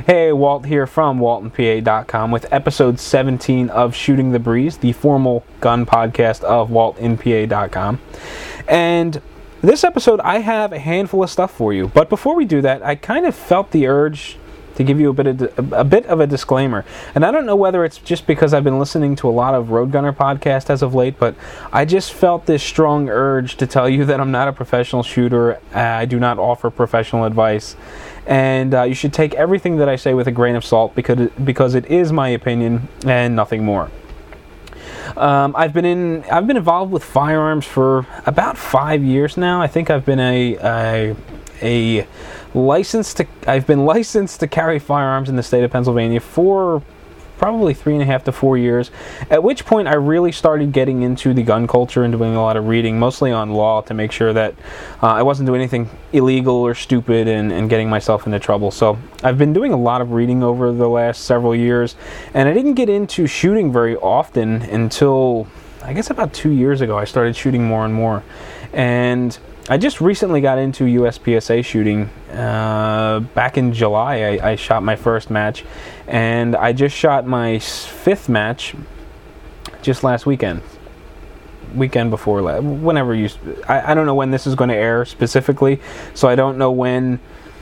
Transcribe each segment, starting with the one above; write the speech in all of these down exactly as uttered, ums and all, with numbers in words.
Hey, Walt here from Walton P A dot com with episode seventeen of Shooting the Breeze, the formal gun podcast of Walton P A dot com. And this episode, I have a handful of stuff for you. But before we do that, I kind of felt the urge to give you a bit of a bit of a disclaimer. And I don't know whether it's just because I've been listening to a lot of Road Gunner podcasts as of late, but I just felt this strong urge to tell you that I'm not a professional shooter. I do not offer professional advice. And uh, you should take everything that I say with a grain of salt because it, because it is my opinion and nothing more. Um, I've been in I've been involved with firearms for about five years now. I think I've been a a, a licensed to I've been licensed to carry firearms in the state of Pennsylvania for probably three and a half to four years, at which point I really started getting into the gun culture and doing a lot of reading, mostly on law, to make sure that uh, I wasn't doing anything illegal or stupid and, and getting myself into trouble. So I've been doing a lot of reading over the last several years, and I didn't get into shooting very often until, I guess, about two years ago. I started shooting more and more, and I just recently got into U S P S A shooting. Uh, back in July, I, I shot my first match, and I just shot my fifth match just last weekend. Weekend before, whenever you... I, I don't know when this is going to air specifically, so I don't know when...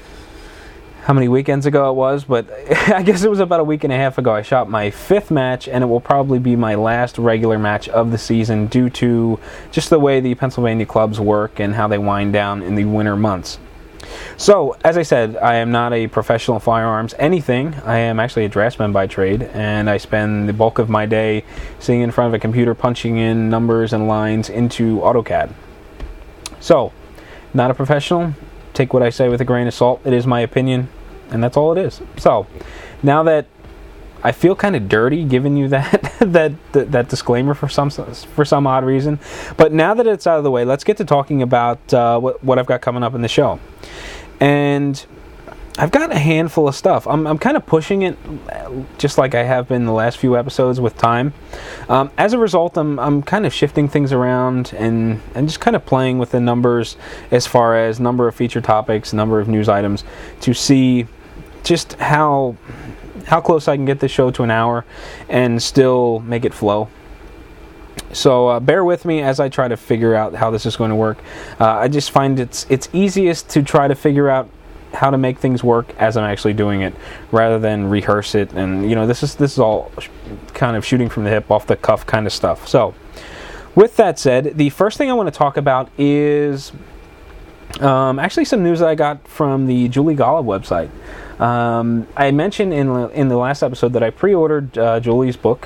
how many weekends ago it was, but I guess it was about a week and a half ago I shot my fifth match, and it will probably be my last regular match of the season due to just the way the Pennsylvania clubs work and how they wind down in the winter months. So, as I said, I am not a professional firearms anything. I am actually a draftsman by trade, and I spend the bulk of my day sitting in front of a computer punching in numbers and lines into AutoCAD. So, not a professional. Take what I say with a grain of salt. It is my opinion, and that's all it is. So, now that I feel kind of dirty giving you that that, that that disclaimer for some for some odd reason, but now that it's out of the way, let's get to talking about uh, what what I've got coming up in the show. And I've got a handful of stuff. I'm I'm kind of pushing it, just like I have been the last few episodes with time. Um, as a result, I'm I'm kind of shifting things around and and just kind of playing with the numbers as far as number of feature topics, number of news items, to see just how how close I can get this show to an hour and still make it flow. So uh, bear with me as I try to figure out how this is going to work. Uh, I just find it's it's easiest to try to figure out how to make things work as I'm actually doing it, rather than rehearse it. And you know, this is this is all sh- kind of shooting from the hip, off the cuff kind of stuff. So, with that said, the first thing I want to talk about is um, actually some news that I got from the Julie Golub website. Um, I mentioned in in the last episode that I pre-ordered uh, Julie's book,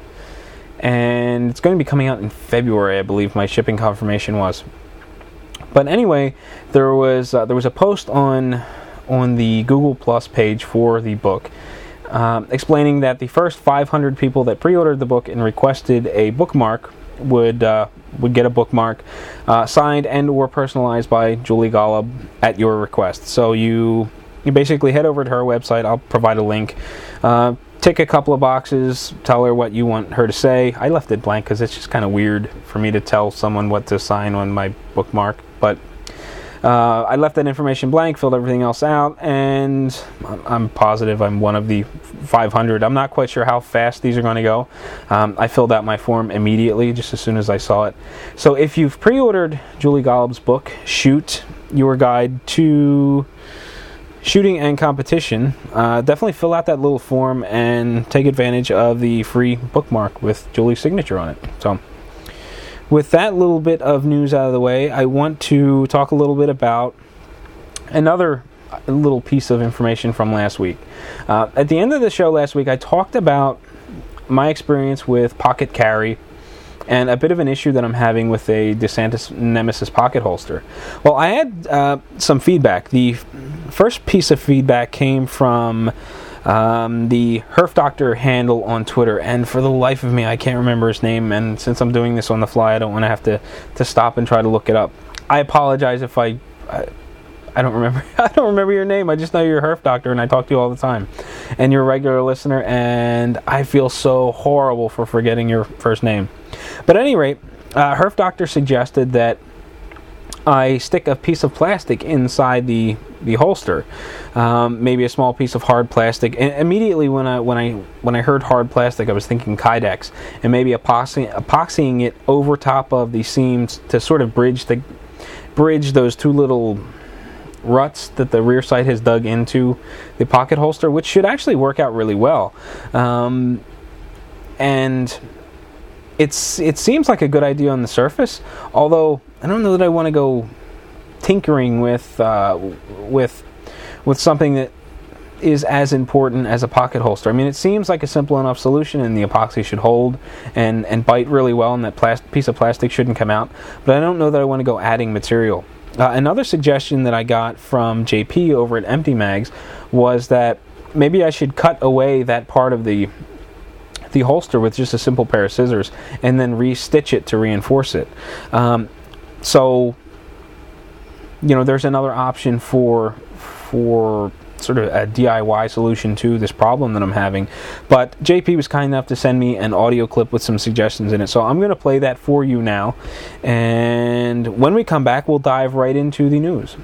and it's going to be coming out in February, I believe my shipping confirmation was. But anyway, there was uh, there was a post on on the Google Plus page for the book, um, explaining that the first five hundred people that pre-ordered the book and requested a bookmark would uh, would get a bookmark uh, signed and or personalized by Julie Golub at your request. So you you basically head over to her website. I'll provide a link. Uh, tick a couple of boxes. Tell her what you want her to say. I left it blank because it's just kind of weird for me to tell someone what to sign on my bookmark. But uh, I left that information blank, filled everything else out, and I'm positive I'm one of the five hundred. I'm not quite sure how fast these are going to go. Um, I filled out my form immediately, just as soon as I saw it. So if you've pre-ordered Julie Golub's book, Shoot, Your Guide to Shooting and Competition, uh, definitely fill out that little form and take advantage of the free bookmark with Julie's signature on it. So, with that little bit of news out of the way, I want to talk a little bit about another little piece of information from last week. Uh, at the end of the show last week, I talked about my experience with pocket carry and a bit of an issue that I'm having with a DeSantis Nemesis pocket holster. Well, I had uh, some feedback. The f- first piece of feedback came from um, the Herf Doctor handle on Twitter, and for the life of me, I can't remember his name, and since I'm doing this on the fly, I don't want to have to, to stop and try to look it up. I apologize if I... I I don't remember. I don't remember your name. I just know you're a Herf Doctor, and I talk to you all the time, and you're a regular listener. And I feel so horrible for forgetting your first name. But at any rate, uh, Herf Doctor suggested that I stick a piece of plastic inside the the holster, um, maybe a small piece of hard plastic. And immediately when I when I when I heard hard plastic, I was thinking Kydex, and maybe epoxy, epoxying it over top of the seams to sort of bridge the bridge those two little ruts that the rear sight has dug into the pocket holster, which should actually work out really well. Um, and it's it seems like a good idea on the surface, although I don't know that I want to go tinkering with uh, with with something that is as important as a pocket holster. I mean, it seems like a simple enough solution, and the epoxy should hold and, and bite really well, and that plas- piece of plastic shouldn't come out. But I don't know that I want to go adding material. Uh, another suggestion that I got from J P over at Empty Mags was that maybe I should cut away that part of the the holster with just a simple pair of scissors and then re-stitch it to reinforce it. Um, so, you know, there's another option for for sort of a D I Y solution to this problem that I'm having. But J P was kind enough to send me an audio clip with some suggestions in it, so I'm going to play that for you now. And when we come back, we'll dive right into the news.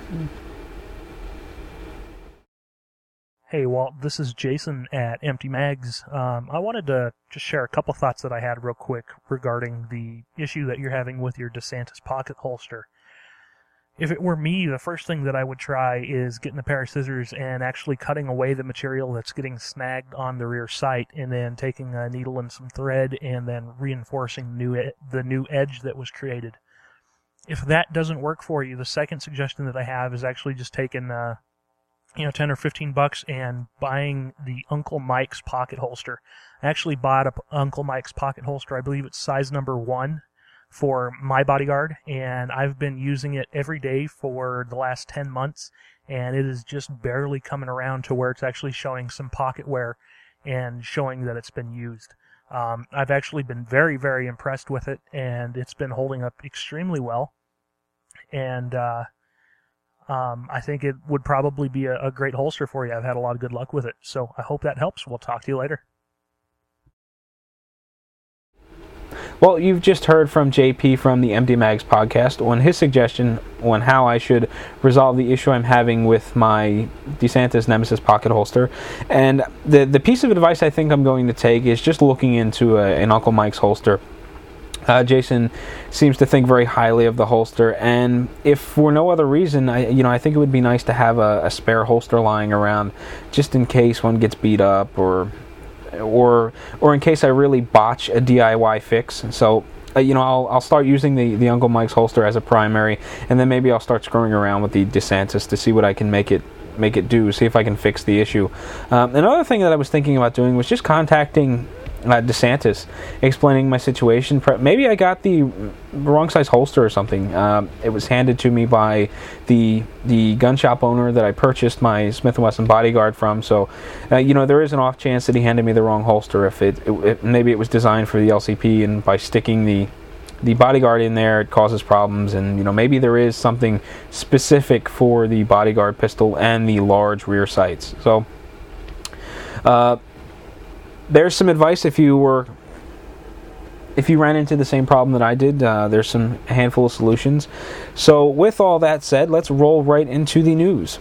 Hey Walt, this is Jason at Empty Mags. Um, I wanted to just share a couple thoughts that I had real quick regarding the issue that you're having with your DeSantis pocket holster. If it were me, the first thing that I would try is getting a pair of scissors and actually cutting away the material that's getting snagged on the rear sight, and then taking a needle and some thread and then reinforcing new e- the new edge that was created. If that doesn't work for you, the second suggestion that I have is actually just taking uh, you know, ten or fifteen bucks and buying the Uncle Mike's pocket holster. I actually bought a Uncle Mike's pocket holster. I believe it's size number one for my bodyguard, and I've been using it every day for the last ten months, and it is just barely coming around to where it's actually showing some pocket wear and showing that it's been used. Um, I've actually been very, very impressed with it, and it's been holding up extremely well, and uh, um, I think it would probably be a, a great holster for you. I've had a lot of good luck with it, so I hope that helps. We'll talk to you later. Well, you've just heard from J P from the Empty Mags podcast on his suggestion on how I should resolve the issue I'm having with my DeSantis Nemesis pocket holster. And the the piece of advice I think I'm going to take is just looking into a, an Uncle Mike's holster. Uh, Jason seems to think very highly of the holster, and if for no other reason, I you know I think it would be nice to have a, a spare holster lying around just in case one gets beat up or. or or in case I really botch a D I Y fix. So, uh, you know, I'll I'll start using the, the Uncle Mike's holster as a primary, and then maybe I'll start screwing around with the DeSantis to see what I can make it make it do, see if I can fix the issue. Um, another thing that I was thinking about doing was just contacting uh, DeSantis, explaining my situation. Maybe I got the wrong size holster or something. Um, it was handed to me by the the gun shop owner that I purchased my Smith and Wesson Bodyguard from. So, uh, you know, there is an off chance that he handed me the wrong holster. If it, it, it maybe it was designed for the L C P, and by sticking the the Bodyguard in there, it causes problems. And you know, maybe there is something specific for the Bodyguard pistol and the large rear sights. So, uh, there's some advice if you were. If you ran into the same problem that I did, uh, there's some a handful of solutions. So with all that said, let's roll right into the news.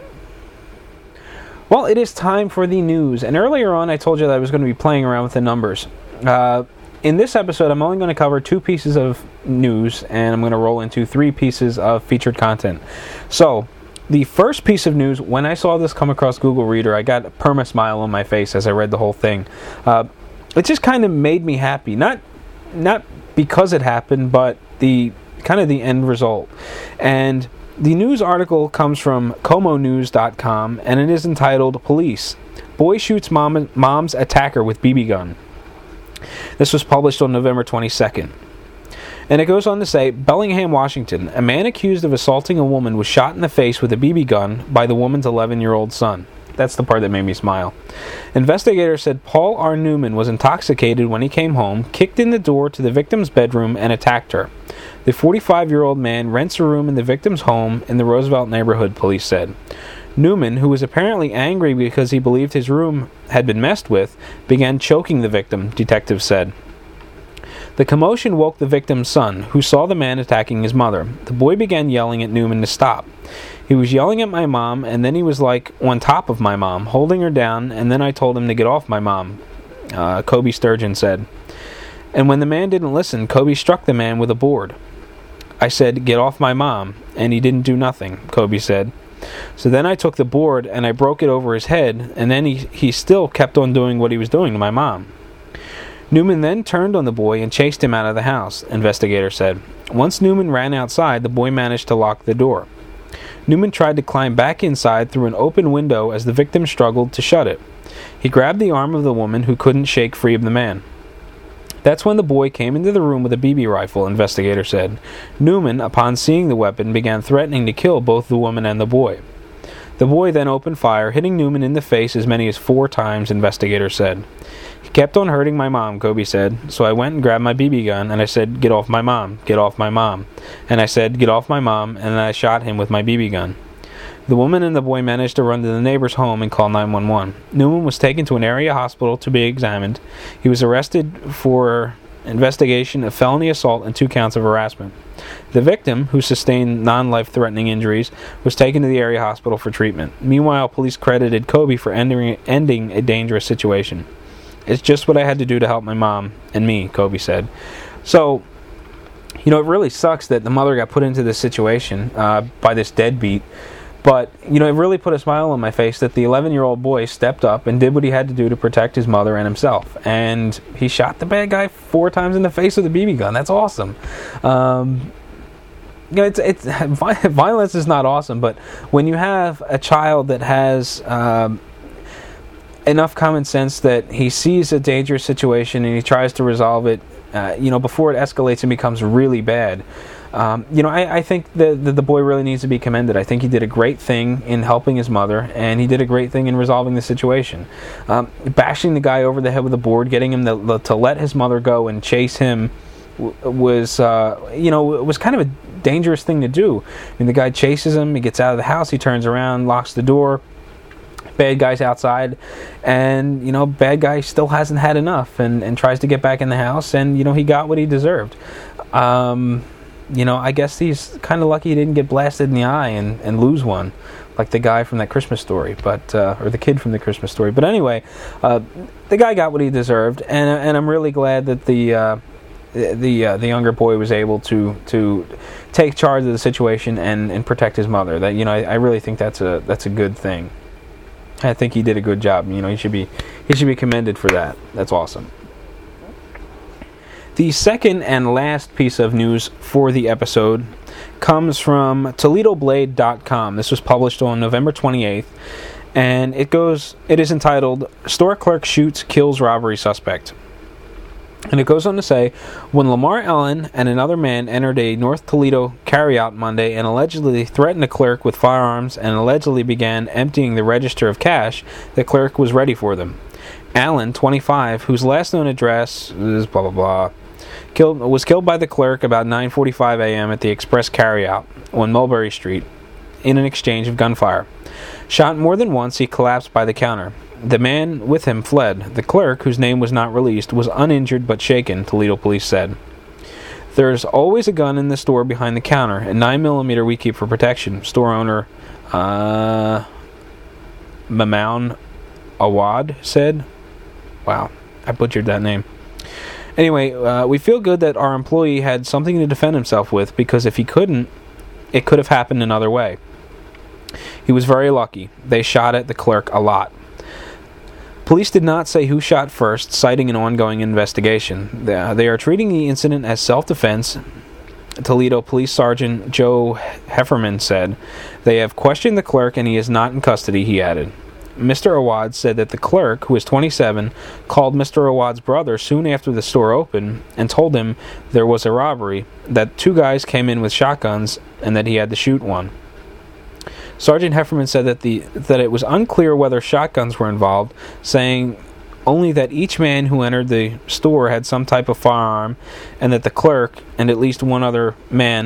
Well, it is time for the news. And earlier on, I told you that I was going to be playing around with the numbers. Uh, in this episode, I'm only going to cover two pieces of news, and I'm going to roll into three pieces of featured content. So, the first piece of news, when I saw this come across Google Reader, I got a perma smile on my face as I read the whole thing. Uh, it just kind of made me happy. Not Not because it happened, but the kind of the end result. And the news article comes from como news dot com, and it is entitled, Police. Boy shoots mom, mom's attacker with B B gun. This was published on November twenty-second. And it goes on to say, Bellingham, Washington, a man accused of assaulting a woman was shot in the face with a B B gun by the woman's eleven-year-old son. That's the part that made me smile. Investigators said Paul R. Newman was intoxicated when he came home, kicked in the door to the victim's bedroom, and attacked her. The forty-five-year-old man rents a room in the victim's home in the Roosevelt neighborhood, police said. Newman, who was apparently angry because he believed his room had been messed with, began choking the victim, detectives said. The commotion woke the victim's son, who saw the man attacking his mother. The boy began yelling at Newman to stop. He was yelling at my mom, and then he was like on top of my mom, holding her down, and then I told him to get off my mom, uh, Kobe Sturgeon said. And when the man didn't listen, Kobe struck the man with a board. I said, get off my mom, and he didn't do nothing, Kobe said. So then I took the board and I broke it over his head, and then he, he still kept on doing what he was doing to my mom. Newman then turned on the boy and chased him out of the house, investigator said. Once Newman ran outside, the boy managed to lock the door. Newman tried to climb back inside through an open window as the victim struggled to shut it. He grabbed the arm of the woman who couldn't shake free of the man. That's when the boy came into the room with a B B rifle, investigator said. Newman, upon seeing the weapon, began threatening to kill both the woman and the boy. The boy then opened fire, hitting Newman in the face as many as four times, investigator said. He kept on hurting my mom, Kobe said, so I went and grabbed my B B gun, and I said, get off my mom, get off my mom. And I said, get off my mom, and then I shot him with my B B gun. The woman and the boy managed to run to the neighbor's home and call nine one one. Newman was taken to an area hospital to be examined. He was arrested for investigation of felony assault and two counts of harassment. The victim, who sustained non-life-threatening injuries, was taken to the area hospital for treatment. Meanwhile, police credited Kobe for ending, ending a dangerous situation. It's just what I had to do to help my mom and me, Kobe said. So, you know, it really sucks that the mother got put into this situation uh, by this deadbeat. But, you know, it really put a smile on my face that the eleven-year-old boy stepped up and did what he had to do to protect his mother and himself. And he shot the bad guy four times in the face with a B B gun. That's awesome. Um, you know, it's, it's violence is not awesome, but when you have a child that has um, enough common sense that he sees a dangerous situation and he tries to resolve it, uh, you know, before it escalates and becomes really bad, Um, you know, I, I think that the, the boy really needs to be commended. I think he did a great thing in helping his mother, and he did a great thing in resolving the situation. Um, bashing the guy over the head with a board, getting him to, to let his mother go and chase him w- was, uh, you know, was kind of a dangerous thing to do. I mean, the guy chases him, he gets out of the house, he turns around, locks the door. Bad guy's outside, and, you know, bad guy still hasn't had enough and, and tries to get back in the house, and, you know, he got what he deserved. Um... You know, I guess he's kind of lucky he didn't get blasted in the eye and, and lose one, like the guy from that Christmas Story, but uh, or the kid from the Christmas Story. But anyway, uh, the guy got what he deserved, and and I'm really glad that the uh, the uh, the younger boy was able to to take charge of the situation and, and protect his mother. That you know, I, I really think that's a that's a good thing. I think he did a good job. You know, he should be he should be commended for that. That's awesome. The second and last piece of news for the episode comes from Toledo Blade dot com. This was published on November twenty-eighth, and it goes. It is entitled, Store Clerk Shoots, Kills Robbery Suspect. And it goes on to say, when Lamar Allen and another man entered a North Toledo carryout Monday and allegedly threatened a clerk with firearms and allegedly began emptying the register of cash, the clerk was ready for them. Allen, twenty-five, whose last known address is blah blah blah, Killed, was killed by the clerk about nine forty-five a.m. at the Express Carryout on Mulberry Street in an exchange of gunfire. Shot more than once, he collapsed by the counter. The man with him fled. The clerk, whose name was not released, was uninjured but shaken, Toledo police said. There's always a gun in the store behind the counter, a nine millimeter we keep for protection, store owner uh, Mamoun Awad said. Wow, I butchered that name. Anyway, uh, we feel good that our employee had something to defend himself with, because if he couldn't, it could have happened another way. He was very lucky. They shot at the clerk a lot. Police did not say who shot first, citing an ongoing investigation. They are treating the incident as self-defense, Toledo Police Sergeant Joe Hefferman said. They have questioned the clerk and he is not in custody, he added. Mister Awad said that the clerk, who is twenty-seven, called Mister Awad's brother soon after the store opened and told him there was a robbery, that two guys came in with shotguns, and that he had to shoot one. Sergeant Hefferman said that the that it was unclear whether shotguns were involved, saying only that each man who entered the store had some type of firearm, and that the clerk and at least one other man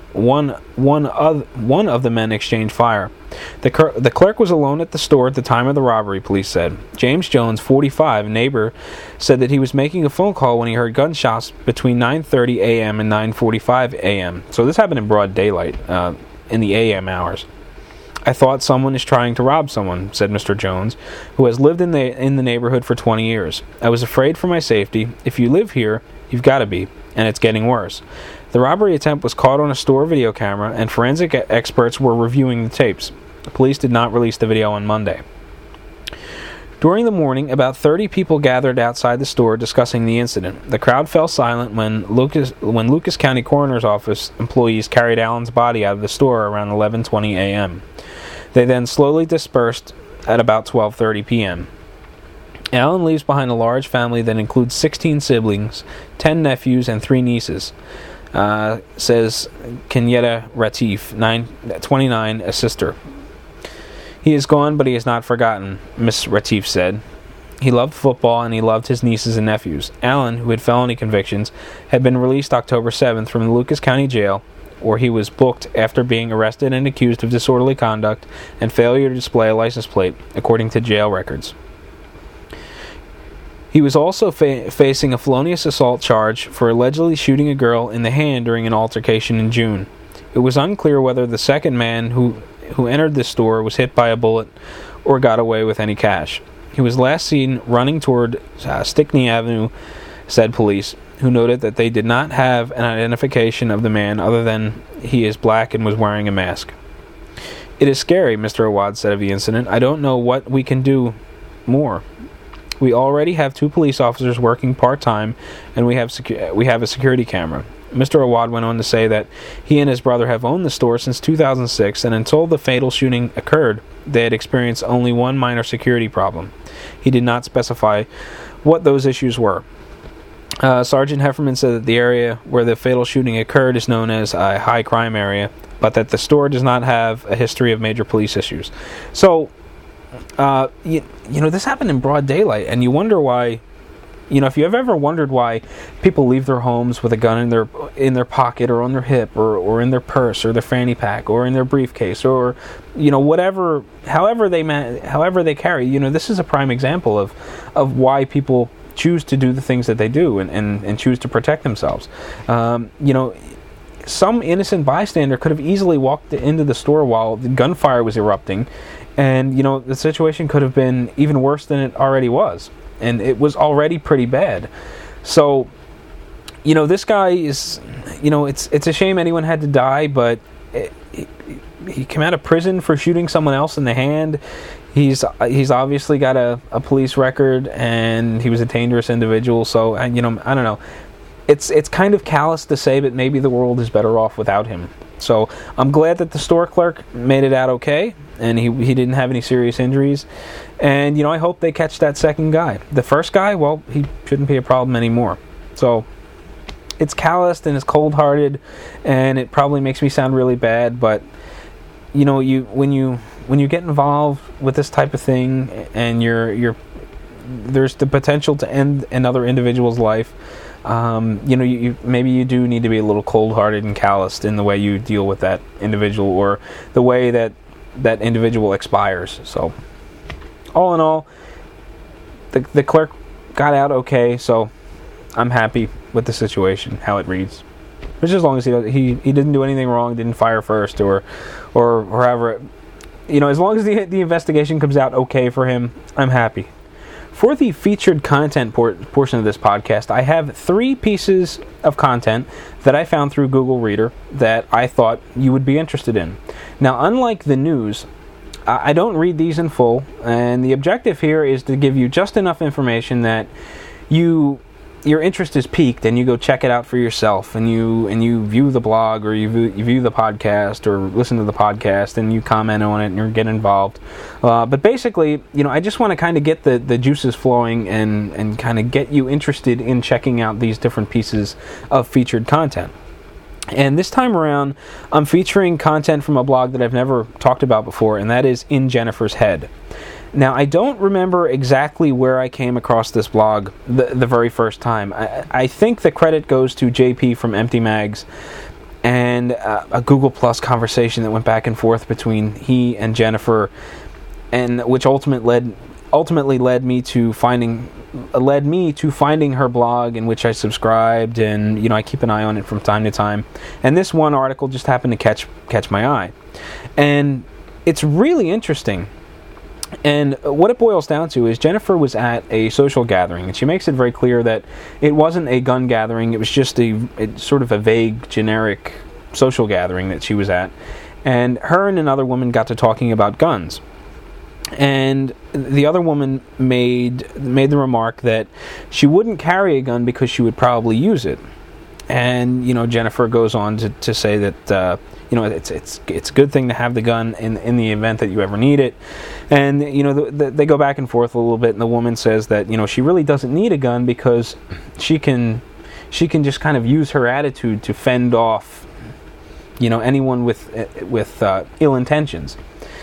one one of one of the men exchanged fire. The, cur- the clerk was alone at the store at the time of the robbery, police said. James Jones, forty-five, a neighbor, said that he was making a phone call when he heard gunshots between nine thirty a.m. and nine forty-five a.m. So this happened in broad daylight, uh, in the a m hours. I thought someone is trying to rob someone, said Mister Jones, who has lived in the in the neighborhood for twenty years. I was afraid for my safety. If you live here, you've got to be, and it's getting worse. The robbery attempt was caught on a store video camera, and forensic experts were reviewing the tapes. The police did not release the video on Monday. During the morning, about thirty people gathered outside the store discussing the incident. The crowd fell silent when Lucas, when Lucas County Coroner's Office employees carried Allen's body out of the store around eleven twenty a.m. They then slowly dispersed at about twelve thirty p.m. Allen leaves behind a large family that includes sixteen siblings, ten nephews, and three nieces. Uh, says Kenyetta Retief, nine, twenty-nine, a sister. He is gone, but he is not forgotten, Miss Retief said. He loved football, and he loved his nieces and nephews. Allen, who had felony convictions, had been released October seventh from the Lucas County Jail, where he was booked after being arrested and accused of disorderly conduct and failure to display a license plate, according to jail records. He was also fa- facing a felonious assault charge for allegedly shooting a girl in the hand during an altercation in June. It was unclear whether the second man who, who entered the store was hit by a bullet or got away with any cash. He was last seen running toward uh, Stickney Avenue, said police, who noted that they did not have an identification of the man other than he is black and was wearing a mask. It is scary, Mister Awad said of the incident. I don't know what we can do more. We already have two police officers working part-time, and we have secu- we have a security camera. Mister Awad went on to say that he and his brother have owned the store since two thousand six, and until the fatal shooting occurred, they had experienced only one minor security problem. He did not specify what those issues were. Uh, Sergeant Hefferman said that the area where the fatal shooting occurred is known as a high crime area, but that the store does not have a history of major police issues. So, uh, you, you know, this happened in broad daylight, and you wonder why. You know, if you have ever wondered why people leave their homes with a gun in their in their pocket or on their hip or, or in their purse or their fanny pack or in their briefcase or, you know, whatever, however they man, however they carry, you know, this is a prime example of, of why people choose to do the things that they do and, and, and choose to protect themselves. Um, you know, some innocent bystander could have easily walked into the store while the gunfire was erupting, and, you know, the situation could have been even worse than it already was. And it was already pretty bad. So, you know, this guy is, you know, it's it's a shame anyone had to die, but it, it, he came out of prison for shooting someone else in the hand. He's he's obviously got a, a police record, and he was a dangerous individual. So, you know, I don't know. It's it's kind of callous to say, but maybe the world is better off without him. So I'm glad that the store clerk made it out okay, and he he didn't have any serious injuries. And, you know, I hope they catch that second guy. The first guy, well, he shouldn't be a problem anymore. So it's calloused and it's cold-hearted, and it probably makes me sound really bad, but, you know, you when you when you get involved with this type of thing, and you're you're there's the potential to end another individual's life. Um, you know, you, you maybe you do need to be a little cold-hearted and calloused in the way you deal with that individual, or the way that that individual expires. So, all in all, the the clerk got out okay. So, I'm happy with the situation, how it reads. Which, as long as he he he didn't do anything wrong, didn't fire first, or or or however, you know, as long as the the investigation comes out okay for him, I'm happy. For the featured content por- portion of this podcast, I have three pieces of content that I found through Google Reader that I thought you would be interested in. Now, unlike the news, I don't read these in full, and the objective here is to give you just enough information that you your interest is piqued, and you go check it out for yourself, and you and you view the blog, or you view, you view the podcast, or listen to the podcast, and you comment on it, and you get involved. Uh, but basically, you know, I just want to kind of get the, the juices flowing, and, and kind of get you interested in checking out these different pieces of featured content. And this time around, I'm featuring content from a blog that I've never talked about before, and that is In Jennifer's Head. Now, I don't remember exactly where I came across this blog the, the very first time. I, I think the credit goes to J P from Empty Mags, and uh, a Google Plus conversation that went back and forth between he and Jennifer, and which ultimately led ultimately led me to finding led me to finding her blog, in which I subscribed, and you know I keep an eye on it from time to time. And this one article just happened to catch catch my eye, and it's really interesting. And what it boils down to is Jennifer was at a social gathering, and she makes it very clear that it wasn't a gun gathering, it was just a, a sort of a vague, generic social gathering that she was at. And her and another woman got to talking about guns. And the other woman made made the remark that she wouldn't carry a gun because she would probably use it. And, you know, Jennifer goes on to, to say that, uh, you know, it's it's it's a good thing to have the gun in in the event that you ever need it. And, you know, the, the, they go back and forth a little bit, and the woman says that, you know, she really doesn't need a gun because she can she can just kind of use her attitude to fend off, you know, anyone with with uh, ill intentions.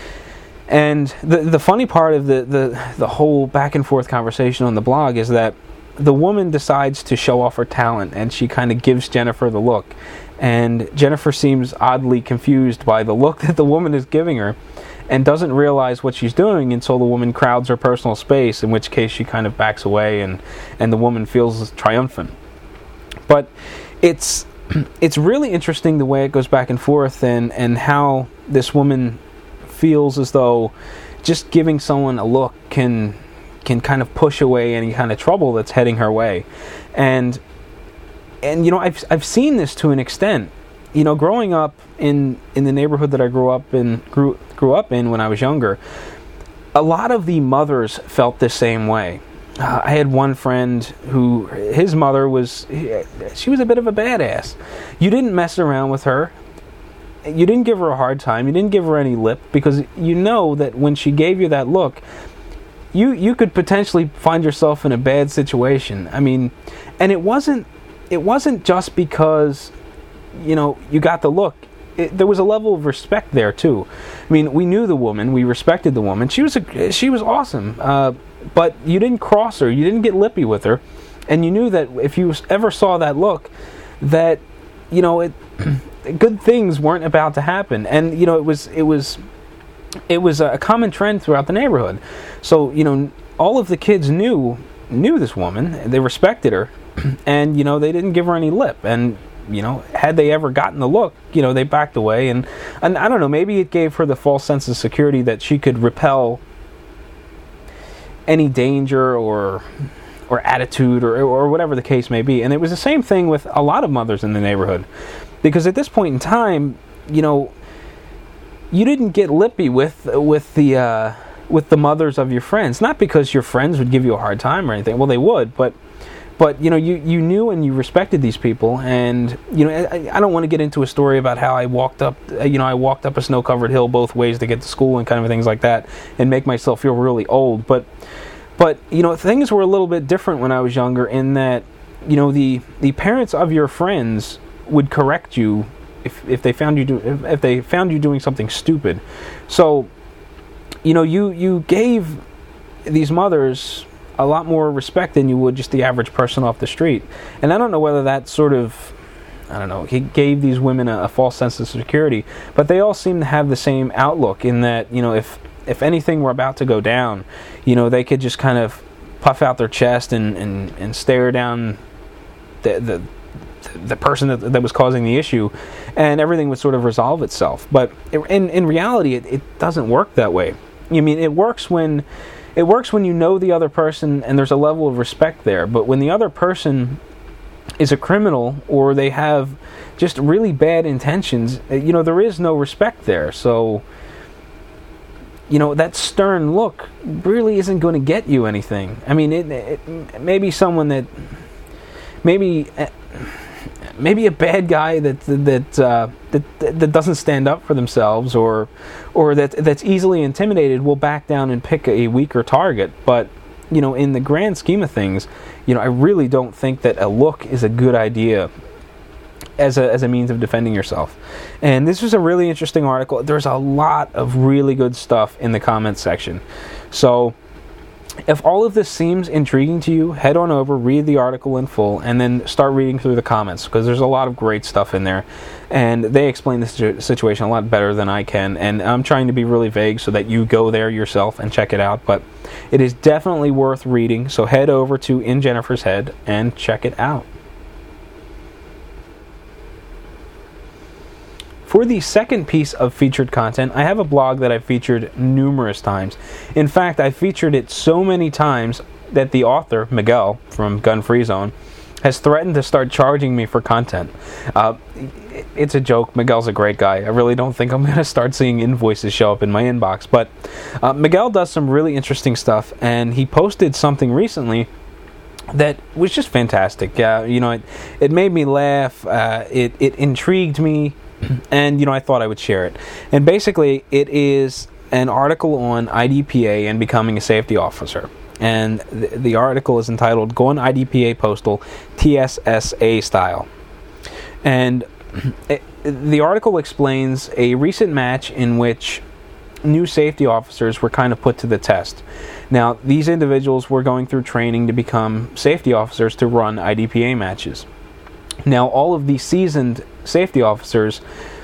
And the the funny part of the, the, the whole back and forth conversation on the blog is that the woman decides to show off her talent, and she kind of gives Jennifer the look. And Jennifer seems oddly confused by the look that the woman is giving her, and doesn't realize what she's doing until the woman crowds her personal space, in which case she kind of backs away, and, and the woman feels triumphant. But it's it's really interesting the way it goes back and forth, and, and how this woman feels as though just giving someone a look can can kind of push away any kind of trouble that's heading her way. And and you know, I've I've seen this to an extent. You know, growing up in in the neighborhood that I grew up in grew grew up in when I was younger, a lot of the mothers felt the same way. Uh, I had one friend who, his mother was, she was a bit of a badass. You didn't mess around with her. You didn't give her a hard time. You didn't give her any lip, because you know that when she gave you that look, you you could potentially find yourself in a bad situation. I mean, and it wasn't it wasn't just because, you know, you got the look. It, there was a level of respect there too. I mean, we knew the woman, we respected the woman. She was a, she was awesome, uh, but you didn't cross her. You didn't get lippy with her, and you knew that if you ever saw that look, that, you know, it. good things weren't about to happen. And you know, it was it was it was a common trend throughout the neighborhood. So, you know, all of the kids knew knew this woman, they respected her, and you know, they didn't give her any lip. And you know, had they ever gotten the look, you know, they backed away. And, and I don't know, maybe it gave her the false sense of security that she could repel any danger or or attitude or or whatever the case may be. And it was the same thing with a lot of mothers in the neighborhood. Because at this point in time, you know, you didn't get lippy with with the uh, with the mothers of your friends. Not because your friends would give you a hard time or anything. Well, they would, but but you know, you, you knew and you respected these people. And you know, I, I don't want to get into a story about how I walked up, you know, I walked up a snow-covered hill both ways to get to school and kind of things like that, and make myself feel really old. But but you know, things were a little bit different when I was younger, in that, you know, the the parents of your friends would correct you if if they found you do if, if they found you doing something stupid. So, you know, you you gave these mothers a lot more respect than you would just the average person off the street. And I don't know whether that sort of, I don't know, he gave these women a, a false sense of security, but they all seem to have the same outlook, in that, you know, if if anything were about to go down, you know, they could just kind of puff out their chest and and, and stare down the the the person that, that was causing the issue, and everything would sort of resolve itself. But in in reality, it, it doesn't work that way. I mean, it works when it works when you know the other person and there's a level of respect there. But when the other person is a criminal, or they have just really bad intentions, you know, there is no respect there. So, you know, that stern look really isn't going to get you anything. I mean, it, it maybe someone that maybe. Maybe a bad guy that that, uh, that that doesn't stand up for themselves, or or that that's easily intimidated, will back down and pick a weaker target. But you know, in the grand scheme of things, you know, I really don't think that a look is a good idea as a as a means of defending yourself. And this was a really interesting article. There's a lot of really good stuff in the comments section. So if all of this seems intriguing to you, head on over, read the article in full, and then start reading through the comments, because there's a lot of great stuff in there, and they explain the situ- situation a lot better than I can, and I'm trying to be really vague so that you go there yourself and check it out, but it is definitely worth reading, so head over to In Jennifer's Head and check it out. For the second piece of featured content, I have a blog that I've featured numerous times. In fact, I've featured it so many times that the author, Miguel, from Gun Free Zone, has threatened to start charging me for content. Uh, it's a joke. Miguel's a great guy. I really don't think I'm going to start seeing invoices show up in my inbox. But uh, Miguel does some really interesting stuff, and he posted something recently that was just fantastic. Uh, you know, it, it made me laugh. Uh, it, it intrigued me. And, you know, I thought I would share it. And basically, it is an article on I D P A and becoming a safety officer. And the, the article is entitled, Going I D P A Postal, T S S A Style. And it, the article explains a recent match in which new safety officers were kind of put to the test. Now, these individuals were going through training to become safety officers to run I D P A matches. Now, all of the seasoned safety officers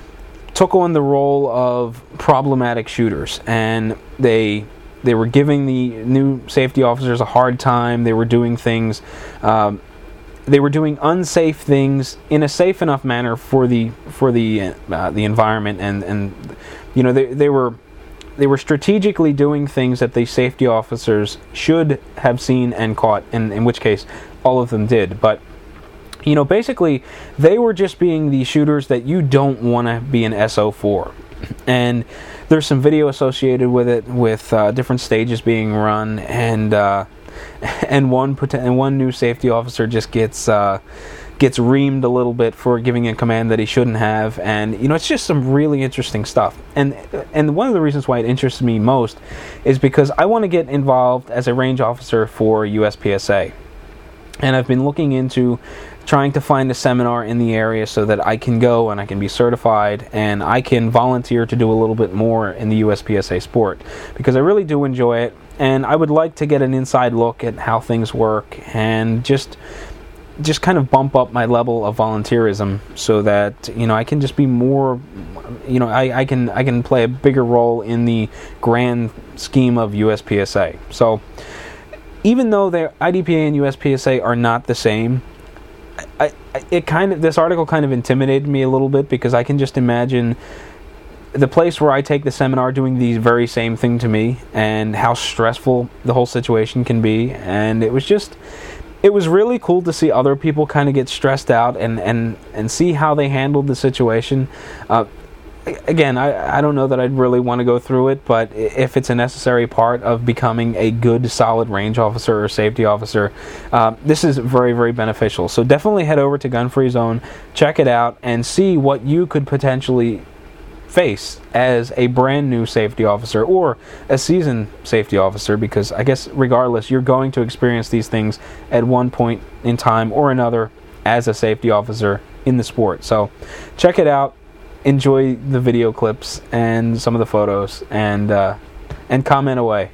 took on the role of problematic shooters, and they they were giving the new safety officers a hard time. They were doing things, um, they were doing unsafe things in a safe enough manner for the for the uh, the environment, and and you know they they were they were strategically doing things that the safety officers should have seen and caught, and in which case all of them did, but. You know, basically, they were just being the shooters that you don't want to be an S O for. And there's some video associated with it, with uh, different stages being run, and uh, and one and one new safety officer just gets uh, gets reamed a little bit for giving a command that he shouldn't have, and you know, it's just some really interesting stuff. And and one of the reasons why it interests me most is because I want to get involved as a range officer for U S P S A, and I've been looking into trying to find a seminar in the area so that I can go and I can be certified and I can volunteer to do a little bit more in the U S P S A sport, because I really do enjoy it, and I would like to get an inside look at how things work and just just kind of bump up my level of volunteerism so that, you know, I can just be more, you know, I, I can I can play a bigger role in the grand scheme of U S P S A. So even though the I D P A and U S P S A are not the same, I, I, it kind of this article kind of intimidated me a little bit, because I can just imagine the place where I take the seminar doing the very same thing to me, and how stressful the whole situation can be. And it was just, it was really cool to see other people kind of get stressed out and, and, and see how they handled the situation. Uh, Again, I, I don't know that I'd really want to go through it, but if it's a necessary part of becoming a good, solid range officer or safety officer, uh, this is very, very beneficial. So definitely head over to Gun Free Zone, check it out, and see what you could potentially face as a brand new safety officer or a seasoned safety officer, because I guess regardless, you're going to experience these things at one point in time or another as a safety officer in the sport. So check it out. Enjoy the video clips and some of the photos, and uh, and comment away.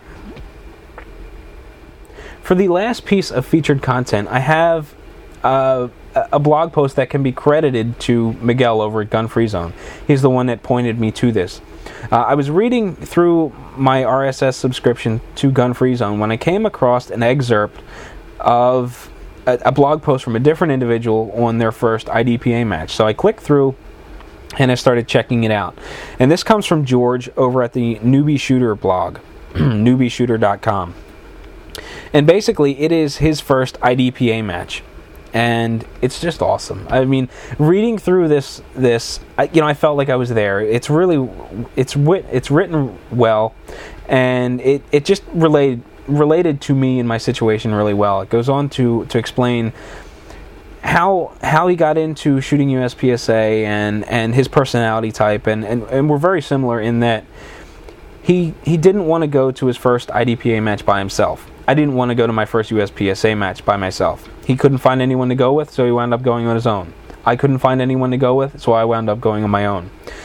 For the last piece of featured content, I have uh, a blog post that can be credited to Miguel over at Gun Free Zone. He's the one that pointed me to this. Uh, I was reading through my R S S subscription to Gun Free Zone when I came across an excerpt of a, a blog post from a different individual on their first I D P A match. So I clicked through and I started checking it out. And this comes from George over at the Newbie Shooter blog, newbie shooter dot com. And basically, it is his first I D P A match. And it's just awesome. I mean, reading through this, this I, you know, I felt like I was there. It's really, it's wit, it's written well, and it, it just related related to me and my situation really well. It goes on to to explain how how he got into shooting U S P S A and, and his personality type, and, and, and we're very similar in that he he didn't want to go to his first I D P A match by himself. I didn't want to go to my first U S P S A match by myself. He couldn't find anyone to go with, so he wound up going on his own. I couldn't find anyone to go with, so I wound up going on my own.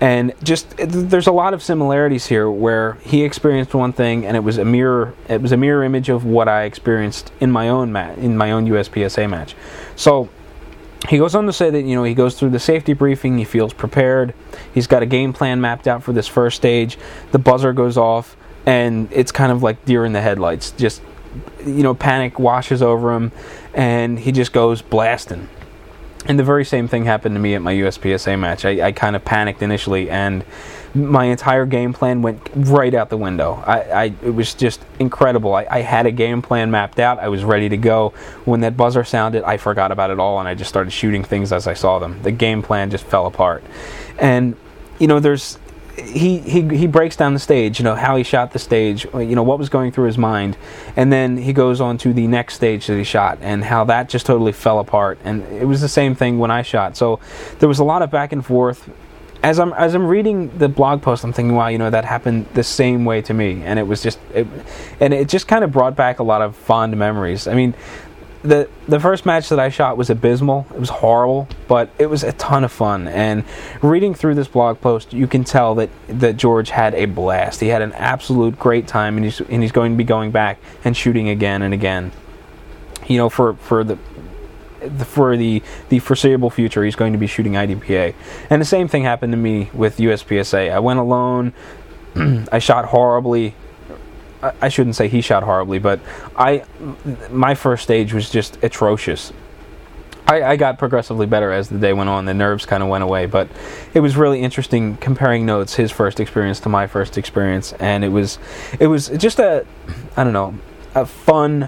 And just there's a lot of similarities here where he experienced one thing and it was a mirror it was a mirror image of what I experienced in my own mat in my own U S P S A match. So he goes on to say that, you know, he goes through the safety briefing, he feels prepared, he's got a game plan mapped out for this first stage, the buzzer goes off, and it's kind of like deer in the headlights. Just, you know, panic washes over him, and he just goes blasting. And the very same thing happened to me at my U S P S A match. I, I kind of panicked initially, and my entire game plan went right out the window. I, I it was just incredible. I, I had a game plan mapped out. I was ready to go. When that buzzer sounded, I forgot about it all, and I just started shooting things as I saw them. The game plan just fell apart. And, you know, there's... He, he he breaks down the stage, you know, how he shot the stage, you know, what was going through his mind, and then he goes on to the next stage that he shot, and how that just totally fell apart. And it was the same thing when I shot. So there was a lot of back and forth. As I'm as I'm reading the blog post, I'm thinking, wow, you know, that happened the same way to me, and it was just, it, and it just kind of brought back a lot of fond memories. I mean, The the first match that I shot was abysmal. It was horrible, but it was a ton of fun. And reading through this blog post, you can tell that, that George had a blast. He had an absolute great time, and he's and he's going to be going back and shooting again and again. You know, for for the, the for the the foreseeable future, he's going to be shooting I D P A. And the same thing happened to me with U S P S A. I went alone. I shot horribly. I shouldn't say he shot horribly, but I, my first stage was just atrocious. I, I got progressively better as the day went on. The nerves kind of went away, but it was really interesting comparing notes, his first experience to my first experience, and it was, it was just a, I don't know, a fun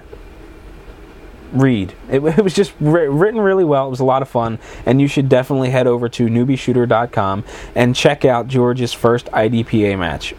read. It, it was just ri- written really well. It was a lot of fun, and you should definitely head over to newbie shooter dot com and check out George's first I D P A match.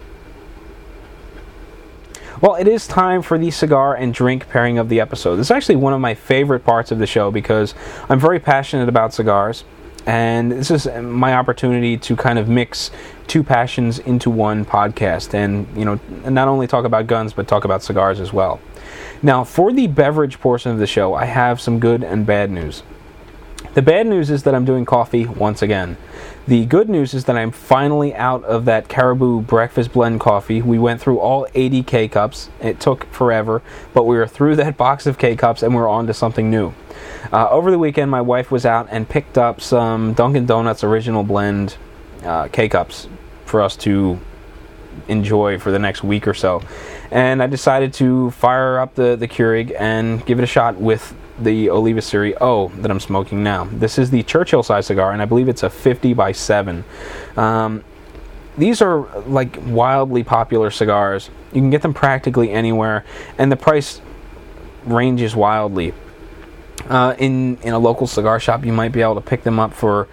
Well, it is time for the cigar and drink pairing of the episode. This is actually one of my favorite parts of the show because I'm very passionate about cigars, and this is my opportunity to kind of mix two passions into one podcast, and, you know, not only talk about guns, but talk about cigars as well. Now, for the beverage portion of the show, I have some good and bad news. The bad news is that I'm doing coffee once again. The good news is that I'm finally out of that Caribou Breakfast Blend coffee. We went through all eighty K-Cups. It took forever, but we were through that box of K-Cups and we're on to something new. Uh, over the weekend, my wife was out and picked up some Dunkin' Donuts Original Blend uh, K-Cups for us to enjoy for the next week or so. And I decided to fire up the, the Keurig and give it a shot with the Oliva Serie O that I'm smoking now. This is the Churchill size cigar, and I believe it's a fifty by seven. Um, these are like wildly popular cigars. You can get them practically anywhere, and the price ranges wildly. Uh, in in a local cigar shop, you might be able to pick them up for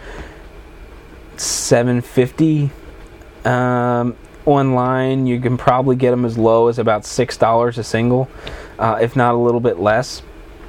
seven fifty. Um, online, you can probably get them as low as about six dollars a single, uh, if not a little bit less.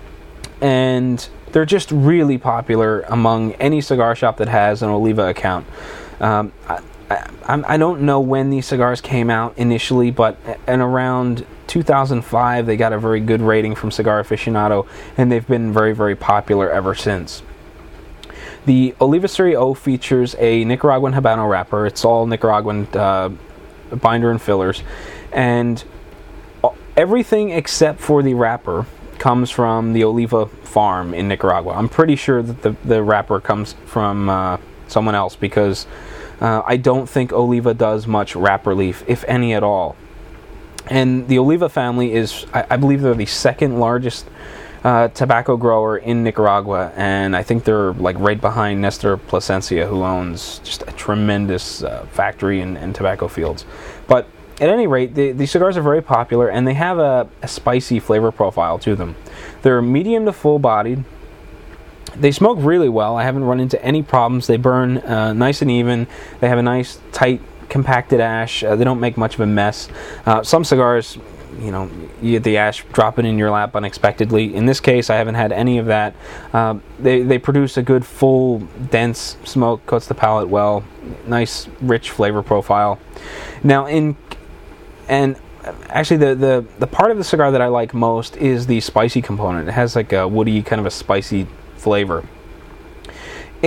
And they're just really popular among any cigar shop that has an Oliva account. Um, I, I, I don't know when these cigars came out initially, but in around two thousand five, they got a very good rating from Cigar Aficionado, and they've been very, very popular ever since. The Oliva Serie O features a Nicaraguan Habano wrapper. It's all Nicaraguan uh, binder and fillers, and everything except for the wrapper comes from the Oliva farm in Nicaragua. I'm pretty sure that the, the wrapper comes from uh, someone else, because uh, I don't think Oliva does much wrapper leaf, if any at all. And the Oliva family is, I, I believe they're the second largest uh, tobacco grower in Nicaragua, and I think they're like right behind Nestor Plasencia, who owns just a tremendous uh, factory and, and tobacco fields. But at any rate, the, the cigars are very popular, and they have a, a spicy flavor profile to them. They're medium to full-bodied. They smoke really well. I haven't run into any problems. They burn uh, nice and even. They have a nice, tight, compacted ash. Uh, they don't make much of a mess. Uh, some cigars, you know, you get the ash dropping in your lap unexpectedly. In this case, I haven't had any of that. Uh, they, they produce a good, full, dense smoke, coats the palate well. Nice, rich flavor profile. Now, in And actually, the, the, the part of the cigar that I like most is the spicy component. It has like a woody, kind of a spicy flavor.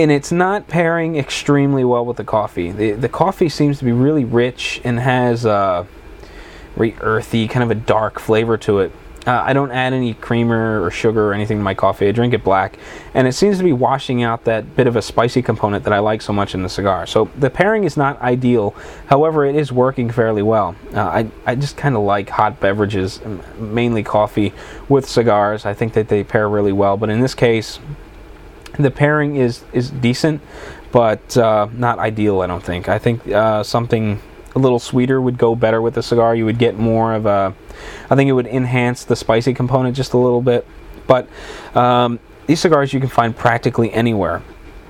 and it's not pairing extremely well with the coffee. The, the coffee seems to be really rich and has a very earthy, kind of a dark flavor to it. Uh, I don't add any creamer or sugar or anything to my coffee. I drink it black, and it seems to be washing out that bit of a spicy component that I like so much in the cigar. So the pairing is not ideal. However, it is working fairly well. Uh, I, I just kind of like hot beverages, mainly coffee, with cigars. I think that they pair really well. But in this case, the pairing is, is decent, but uh, not ideal, I don't think. I think uh, something a little sweeter would go better with the cigar. You would get more of a... I think it would enhance the spicy component just a little bit. But um, these cigars you can find practically anywhere.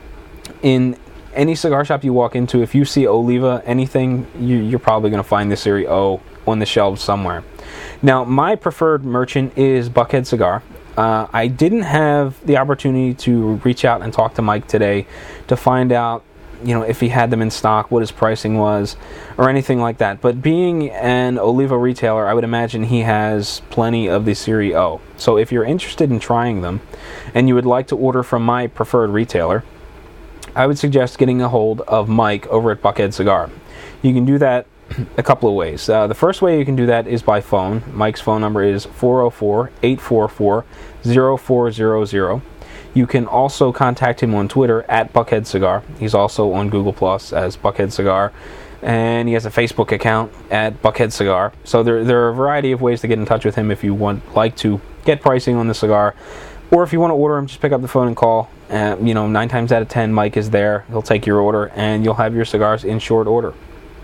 In any cigar shop you walk into, if you see Oliva, anything, you, you're probably going to find the Serie O on the shelves somewhere. Now, my preferred merchant is Buckhead Cigar. Uh, I didn't have the opportunity to reach out and talk to Mike today to find out, you know, if he had them in stock, what his pricing was, or anything like that. But being an Oliva retailer, I would imagine he has plenty of the Serie O. So if you're interested in trying them, and you would like to order from my preferred retailer, I would suggest getting a hold of Mike over at Buckhead Cigar. You can do that a couple of ways. Uh, the first way you can do that is by phone. Mike's phone number is four oh four, eight four four, oh four hundred. You can also contact him on Twitter at Buckhead Cigar. He's also on Google Plus as Buckhead Cigar. And he has a Facebook account at Buckhead Cigar. So there, there are a variety of ways to get in touch with him if you want like to get pricing on the cigar. Or if you want to order him, just pick up the phone and call. Uh, you know, nine times out of ten, Mike is there. He'll take your order, and you'll have your cigars in short order.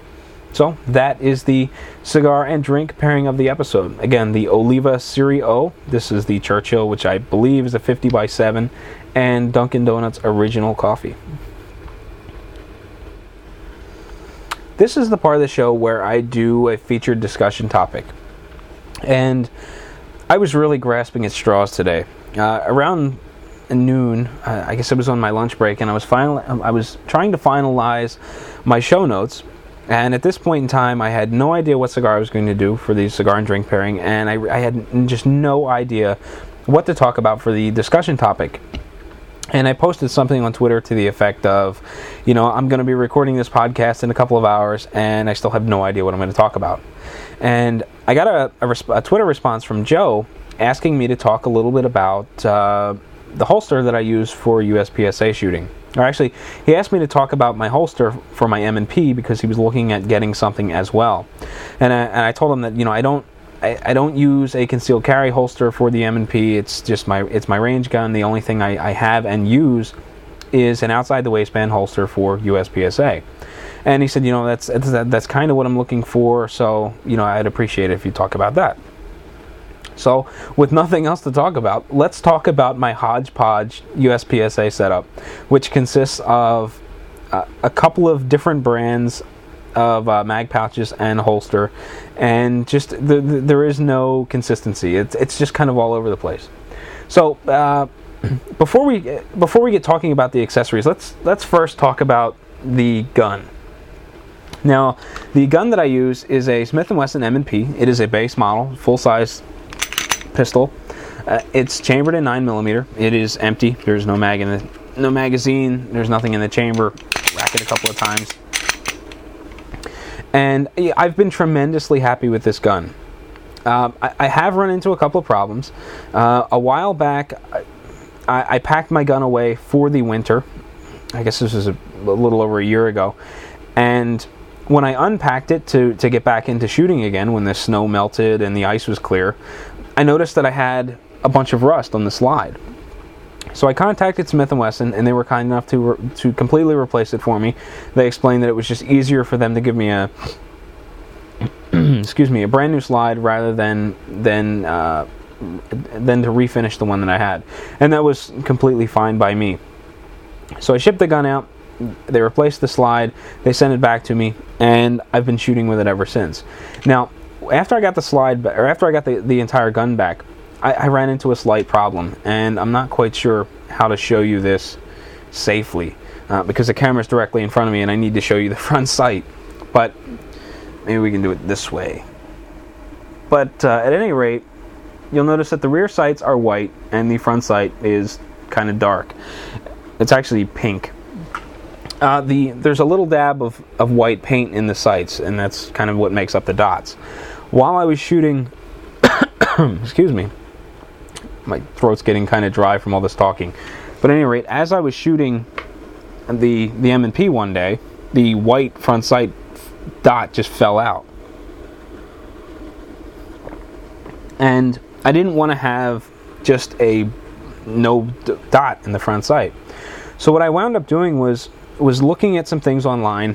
So that is the cigar and drink pairing of the episode. Again, the Oliva Serie O. This is the Churchill, which I believe is a fifty by seven, and Dunkin' Donuts Original Coffee. This is the part of the show where I do a featured discussion topic. And I was really grasping at straws today. Uh, around noon, uh, I guess it was on my lunch break, and I was final- I was trying to finalize my show notes. And at this point in time, I had no idea what cigar I was going to do for the cigar and drink pairing, and I, I had just no idea what to talk about for the discussion topic. And I posted something on Twitter to the effect of, you know, I'm going to be recording this podcast in a couple of hours, and I still have no idea what I'm going to talk about. And I got a, a, resp- a Twitter response from Joe asking me to talk a little bit about uh, the holster that I use for U S P S A shooting. Or actually, he asked me to talk about my holster for my M and P because he was looking at getting something as well. And I, and I told him that, you know, I don't I, I don't use a concealed carry holster for the M and P. It's just my it's my range gun. The only thing I, I have and use is an outside the waistband holster for U S P S A. And he said, you know, that's that's, that's kind of what I'm looking for. So, you know, I'd appreciate it if you talk about that. So, with nothing else to talk about, let's talk about my hodgepodge U S P S A setup, which consists of uh, a couple of different brands of uh, mag pouches and holster, and just the, the, there is no consistency. It's it's just kind of all over the place. So, uh, before we before we get talking about the accessories, let's let's first talk about the gun. Now, the gun that I use is a Smith and Wesson M and P. It is a base model, full size pistol. Uh, it's chambered in nine millimeter. It is empty. There's no mag in the no magazine. There's nothing in the chamber. Rack it a couple of times, and yeah, I've been tremendously happy with this gun. Um, I, I have run into a couple of problems. Uh, a while back, I, I packed my gun away for the winter. I guess this was a, a little over a year ago, and when I unpacked it to to get back into shooting again, when the snow melted and the ice was clear, I noticed that I had a bunch of rust on the slide. So I contacted Smith and Wesson, and they were kind enough to re- to completely replace it for me. They explained that it was just easier for them to give me a excuse me a brand new slide rather than than uh, than to refinish the one that I had, and that was completely fine by me. So I shipped the gun out. They replaced the slide. They sent it back to me, and I've been shooting with it ever since. Now, after I got the slide, or after I got the, the entire gun back, I, I ran into a slight problem, and I'm not quite sure how to show you this safely uh, because the camera's directly in front of me, and I need to show you the front sight. But maybe we can do it this way. But uh, at any rate, you'll notice that the rear sights are white, and the front sight is kind of dark. It's actually pink. uh, the there's a little dab of, of white paint in the sights, and that's kind of what makes up the dots. While I was shooting, excuse me, my throat's getting kind of dry from all this talking. But at any rate, as I was shooting the the M and P one day, the white front sight dot just fell out. And I didn't want to have just a no d- dot in the front sight. So what I wound up doing was was looking at some things online,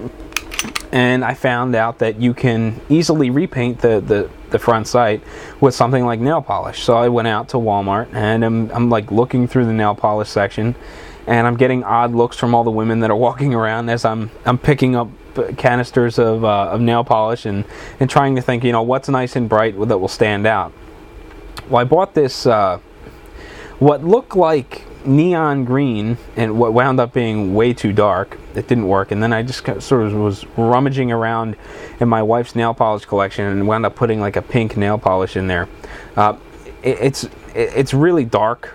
and I found out that you can easily repaint the, the, the front sight with something like nail polish. So I went out to Walmart, and I'm, I'm like looking through the nail polish section, and I'm getting odd looks from all the women that are walking around as I'm I'm picking up canisters of uh, of nail polish and, and trying to think, you know, what's nice and bright that will stand out. Well, I bought this uh, what looked like neon green, and what wound up being way too dark. It didn't work, and then I just sort of was rummaging around in my wife's nail polish collection and wound up putting like a pink nail polish in there. Uh, it, it's it, it's really dark.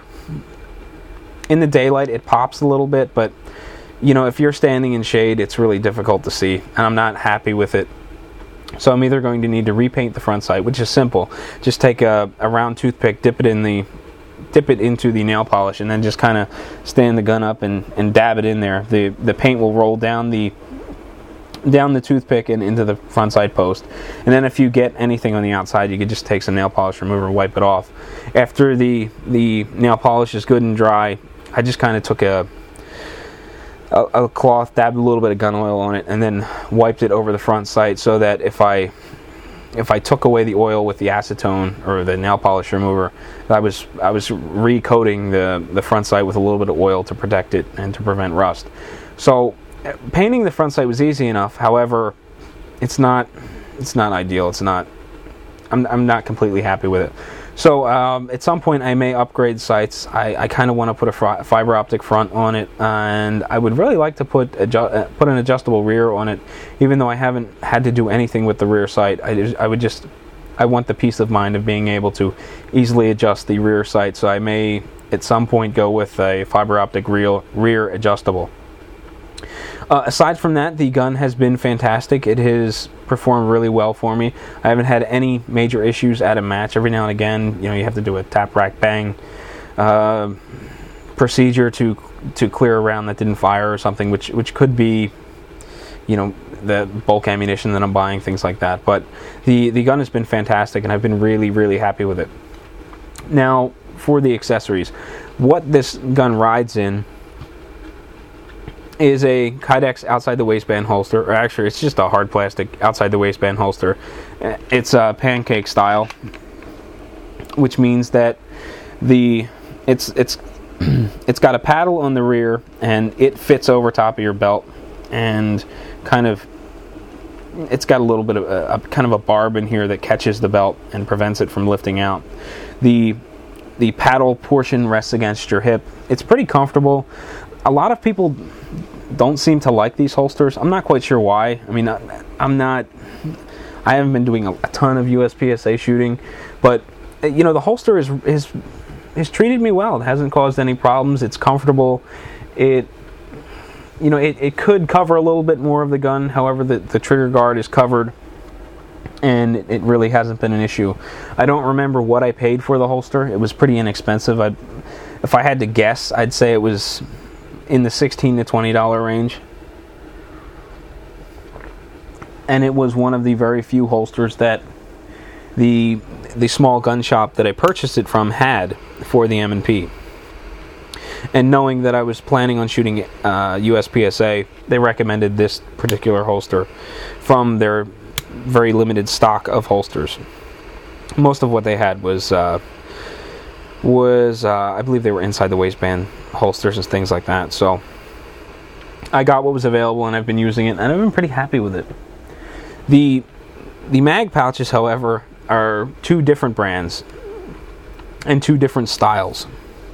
In the daylight, it pops a little bit, but you know, if you're standing in shade, it's really difficult to see, and I'm not happy with it. So I'm either going to need to repaint the front sight, which is simple. Just take a, a round toothpick, dip it in the dip it into the nail polish, and then just kind of stand the gun up and, and dab it in there. The the paint will roll down the down the toothpick and into the front side post. And then if you get anything on the outside, you could just take some nail polish remover and wipe it off. After the the nail polish is good and dry, I just kind of took a, a a cloth, dabbed a little bit of gun oil on it, and then wiped it over the front sight so that if I if I took away the oil with the acetone or the nail polish remover, I was I was recoating the, the front sight with a little bit of oil to protect it and to prevent rust. So painting the front sight was easy enough. However, it's not it's not ideal. It's not I'm I'm not completely happy with it. So um, at some point I may upgrade sights. I, I kind of want to put a fri- fiber optic front on it, and I would really like to put adju- uh, put an adjustable rear on it. Even though I haven't had to do anything with the rear sight, I, just, I would just I want the peace of mind of being able to easily adjust the rear sight. So I may at some point go with a fiber optic rear rear adjustable. Uh, aside from that, the gun has been fantastic. It has performed really well for me. I haven't had any major issues at a match. Every now and again, you know, you have to do a tap, rack, bang uh, procedure to to clear a round that didn't fire or something, which which could be, you know, the bulk ammunition that I'm buying, things like that. But the the gun has been fantastic, and I've been really, really happy with it. Now, for the accessories, what this gun rides in is a Kydex outside the waistband holster, or actually it's just a hard plastic outside the waistband holster. It's a pancake style, which means that the it's it's it's got a paddle on the rear, and it fits over top of your belt, and kind of it's got a little bit of a, a kind of a barb in here that catches the belt and prevents it from lifting out. The the paddle portion rests against your hip. It's pretty comfortable. A lot of people don't seem to like these holsters. I'm not quite sure why. I mean, I'm not. I haven't been doing a, a ton of U S P S A shooting, but you know, the holster is is has treated me well. It hasn't caused any problems. It's comfortable. It you know it, it could cover a little bit more of the gun. However, the the trigger guard is covered, and it, it really hasn't been an issue. I don't remember what I paid for the holster. It was pretty inexpensive. I, if I had to guess, I'd say it was in the sixteen to twenty dollar range, and it was one of the very few holsters that the the small gun shop that I purchased it from had for the M and P. And knowing that I was planning on shooting uh, U S P S A, they recommended this particular holster from their very limited stock of holsters. Most of what they had was uh, was uh, I believe they were inside the waistband holsters and things like that. So I got what was available, and I've been using it, and I've been pretty happy with it. The the mag pouches, however, are two different brands and two different styles.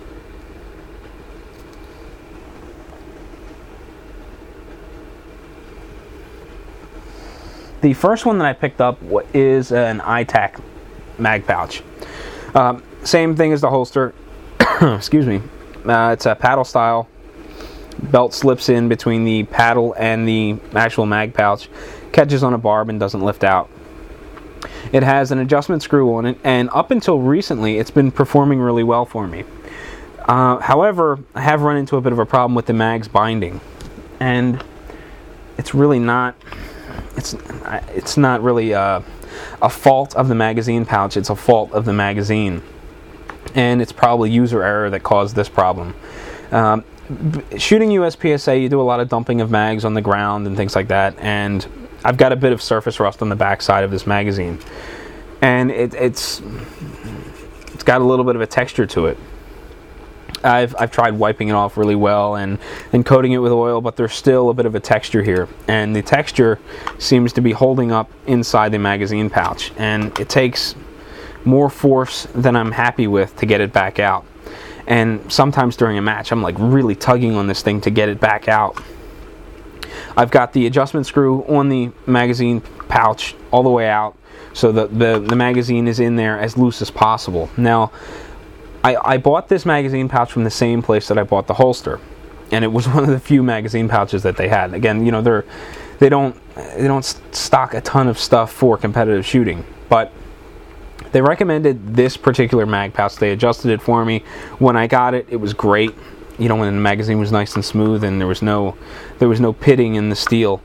The first one that I picked up is an I TAC mag pouch. Um, same thing as the holster. Excuse me. Uh, it's a paddle style. Belt slips in between the paddle and the actual mag pouch, catches on a barb and doesn't lift out. It has an adjustment screw on it, and up until recently it's been performing really well for me. Uh, however, I have run into a bit of a problem with the mag's binding, and it's really not it's it's not really a, a fault of the magazine pouch, it's a fault of the magazine, and it's probably user error that caused this problem. Um, shooting U S P S A, you do a lot of dumping of mags on the ground and things like that, and I've got a bit of surface rust on the back side of this magazine, and it, it's it's got a little bit of a texture to it. I've I've tried wiping it off really well and, and coating it with oil, but there's still a bit of a texture here, and the texture seems to be holding up inside the magazine pouch, and it takes more force than I'm happy with to get it back out. And sometimes during a match, I'm like really tugging on this thing to get it back out. I've got the adjustment screw on the magazine pouch all the way out, so the, the, the magazine is in there as loose as possible. Now, I, I bought this magazine pouch from the same place that I bought the holster, and it was one of the few magazine pouches that they had. Again, you know, they're they don't they don't stock a ton of stuff for competitive shooting, but they recommended this particular mag pouch. They adjusted it for me. When I got it, it was great. You know, when the magazine was nice and smooth and there was no there was no pitting in the steel.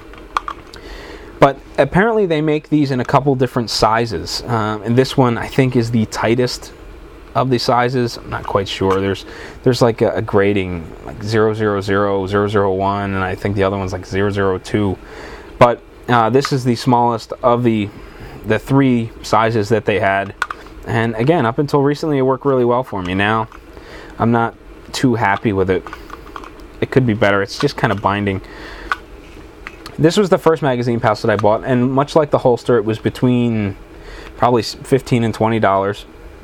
But apparently they make these in a couple different sizes, um, and this one I think is the tightest of the sizes. I'm not quite sure. There's there's like a, a grading, like zero zero zero, zero zero one, and I think the other one's like zero zero two. But uh, this is the smallest of the the three sizes that they had, and again, up until recently it worked really well for me. Now I'm not too happy with it. It could be better. It's just kind of binding. This was the first magazine pouch that I bought, and much like the holster, it was between probably fifteen and twenty dollars.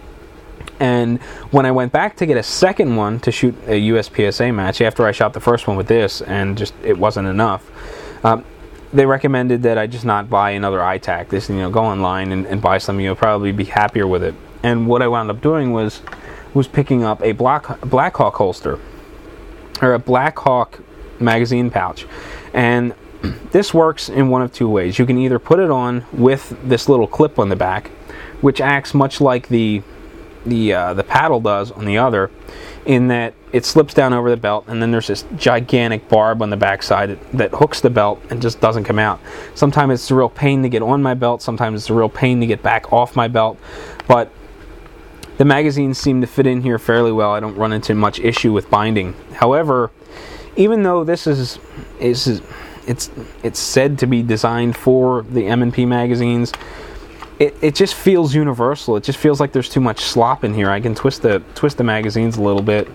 And when I went back to get a second one to shoot a U S P S A match after I shot the first one with this and just it wasn't enough, um, they recommended that I just not buy another I TAC. This, you know, go online and, and buy something. You'll probably be happier with it. And what I wound up doing was was picking up a Black Blackhawk holster, or a Blackhawk magazine pouch, and this works in one of two ways. You can either put it on with this little clip on the back, which acts much like the the uh, the paddle does on the other, in that it slips down over the belt, and then there's this gigantic barb on the backside that, that hooks the belt and just doesn't come out. Sometimes it's a real pain to get on my belt, sometimes it's a real pain to get back off my belt, but the magazines seem to fit in here fairly well. I don't run into much issue with binding. However, even though this is is it's it's said to be designed for the M and P magazines, It, it just feels universal. It just feels like there's too much slop in here. I can twist the twist the magazines a little bit.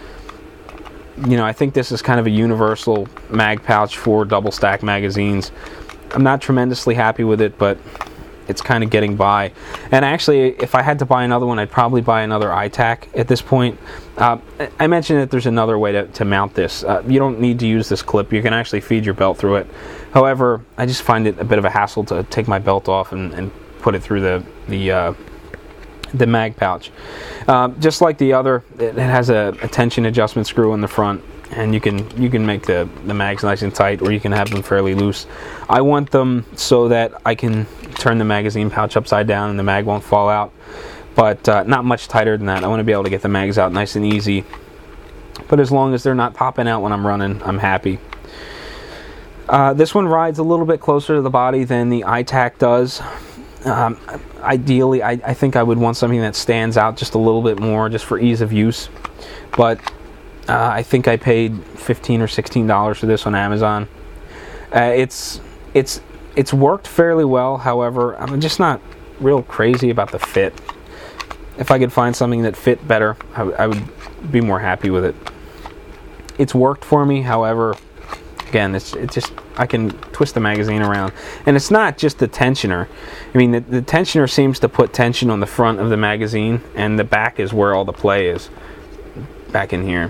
You know, I think this is kind of a universal mag pouch for double stack magazines. I'm not tremendously happy with it, but it's kind of getting by. And actually, if I had to buy another one, I'd probably buy another I TAC at this point. Uh, I mentioned that there's another way to, to mount this. Uh, you don't need to use this clip. You can actually feed your belt through it. However, I just find it a bit of a hassle to take my belt off and, and put it through the the uh, the mag pouch. Um, just like the other, it has a, a tension adjustment screw in the front, and you can you can make the, the mags nice and tight, or you can have them fairly loose. I want them so that I can turn the magazine pouch upside down and the mag won't fall out, but uh, not much tighter than that. I want to be able to get the mags out nice and easy, but as long as they're not popping out when I'm running, I'm happy. Uh, this one rides a little bit closer to the body than the I TAC does. Um, ideally, I, I think I would want something that stands out just a little bit more, just for ease of use. But uh, I think I paid fifteen or sixteen dollars for this on Amazon. Uh, it's it's it's worked fairly well. However, I'm just not real crazy about the fit. If I could find something that fit better, I, w- I would be more happy with it. It's worked for me. However, again, it's it just I can twist the magazine around, and it's not just the tensioner. I mean, the, the tensioner seems to put tension on the front of the magazine, and the back is where all the play is, back in here.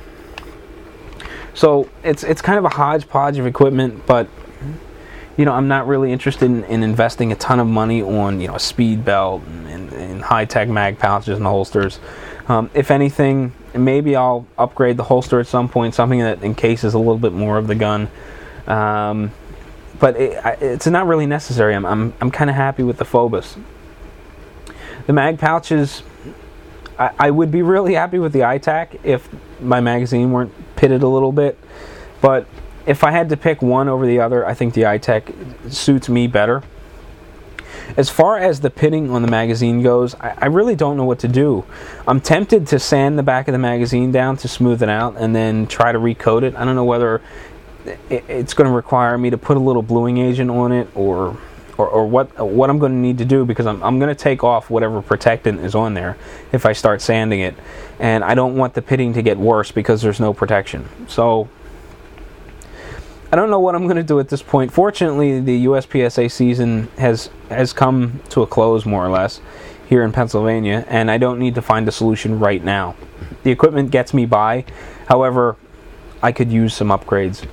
So it's it's kind of a hodgepodge of equipment, but you know, I'm not really interested in, in investing a ton of money on, you know, a speed belt and, and, and high-tech mag pouches and holsters. Um, if anything, maybe I'll upgrade the holster at some point, something that encases a little bit more of the gun. Um, but it, it's not really necessary. I'm I'm, I'm kind of happy with the Phobos. The mag pouches, I, I would be really happy with the I TAC if my magazine weren't pitted a little bit. But if I had to pick one over the other, I think the I TAC suits me better. As far as the pitting on the magazine goes, I, I really don't know what to do. I'm tempted to sand the back of the magazine down to smooth it out and then try to recoat it. I don't know whether it, it's going to require me to put a little bluing agent on it or or, or what what I'm going to need to do, because I'm, I'm going to take off whatever protectant is on there if I start sanding it. And I don't want the pitting to get worse because there's no protection. So I don't know what I'm going to do at this point. Fortunately, the U S P S A season has has come to a close, more or less, here in Pennsylvania, and I don't need to find a solution right now. The equipment gets me by. However, I could use some upgrades.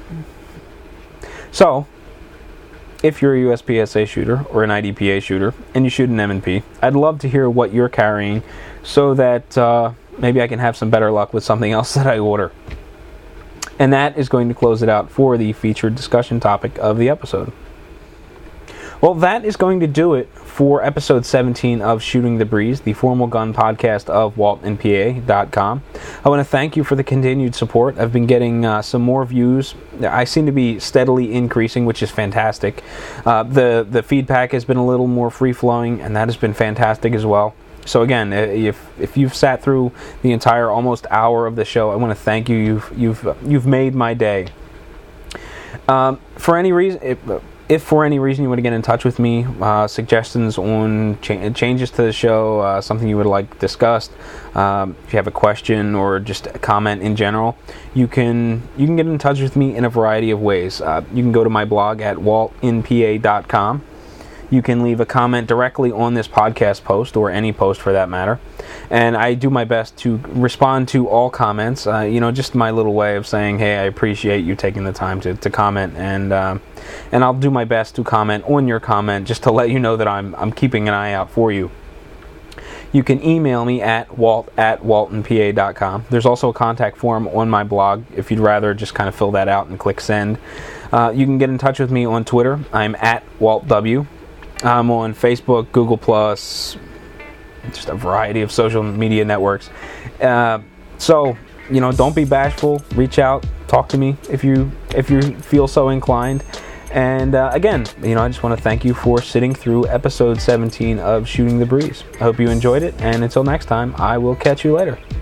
So, if you're a U S P S A shooter or an I D P A shooter and you shoot an M and P, I'd love to hear what you're carrying so that uh, maybe I can have some better luck with something else that I order. And that is going to close it out for the featured discussion topic of the episode. Well, that is going to do it for episode seventeen of Shooting the Breeze, the formal gun podcast of Walt N P A dot com. I want to thank you for the continued support. I've been getting uh, some more views. I seem to be steadily increasing, which is fantastic. Uh, the, the feedback has been a little more free-flowing, and that has been fantastic as well. So again, if if you've sat through the entire almost hour of the show, I want to thank you. You've you've you've made my day. Um, for any reason, if, if for any reason you want to get in touch with me, uh, suggestions on cha- changes to the show, uh, something you would like discussed, um, if you have a question or just a comment in general, you can you can get in touch with me in a variety of ways. Uh, you can go to my blog at Walt N P A dot com. You can leave a comment directly on this podcast post, or any post for that matter. And I do my best to respond to all comments. Uh, you know, just my little way of saying, hey, I appreciate you taking the time to, to comment. And uh, and I'll do my best to comment on your comment, just to let you know that I'm I'm keeping an eye out for you. You can email me at walt at Walt N P A dot com. There's also a contact form on my blog if you'd rather just kind of fill that out and click send. Uh, you can get in touch with me on Twitter. I'm at Walt W. I'm on Facebook, Google Plus, just a variety of social media networks. Uh, so, you know, don't be bashful. Reach out, talk to me if you if you feel so inclined. And uh, again, you know, I just want to thank you for sitting through episode seventeen of Shooting the Breeze. I hope you enjoyed it, and until next time, I will catch you later.